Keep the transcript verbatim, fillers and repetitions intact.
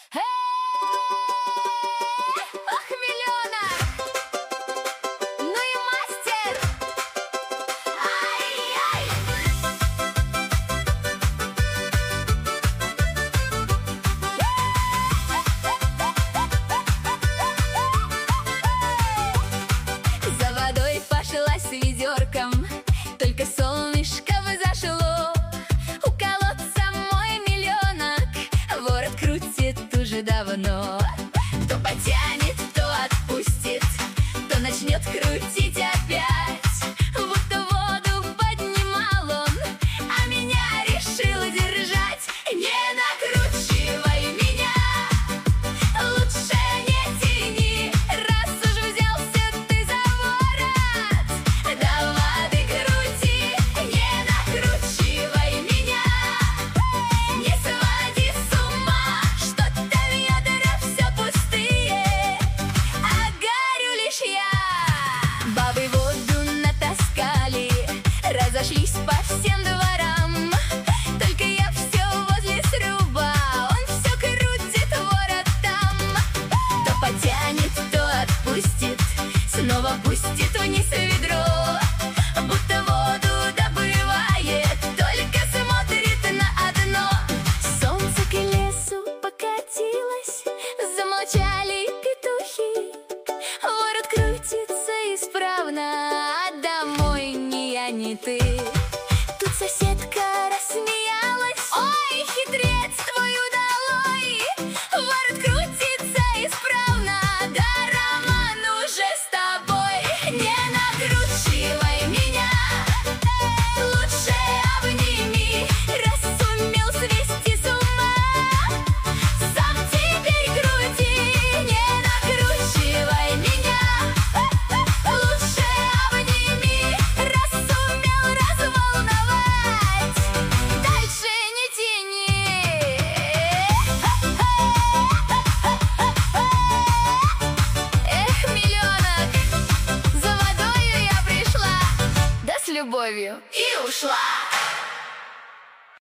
Ах, миллионок! Ну и мастер! Ай-яй! За водой пошла с ведерком, только солнышко взошло. У колодца мой миллионок ворот крутит уже давно. То потянет, то отпустит, то начнет крутить опять. Будто воду поднимал он, а меня решил держать. Не накручивай меня, лучше не тяни, раз уж взялся ты за ворот. До воды крути, не накручивай меня, не своди с ума, что-то ведра все пустые, а горю лишь я. Бабы воду натаскали, разошлись по всем дворам. Только я все возле сруба, он все крутит ворот там. То потянет, то отпустит, снова пустит вниз ведро. Будто воду добывает, только смотрит на одно. Солнце к лесу покатилось, замолчали петухи. Ворот крутится исправно, а домой ни я, ни ты. Тут соседка рассмеялась: ой, хитрец твой удалой! Ворот крутится исправно, да роман уже с тобой. Не накручивай меня, лучше обними, раз сумел свести с ума. Сам теперь крути, не накручивай меня, лучше обними, раз сумел разволновать. Дальше не тяни. Эх, миллионок, за водою я пришла, да с любовью и ушла.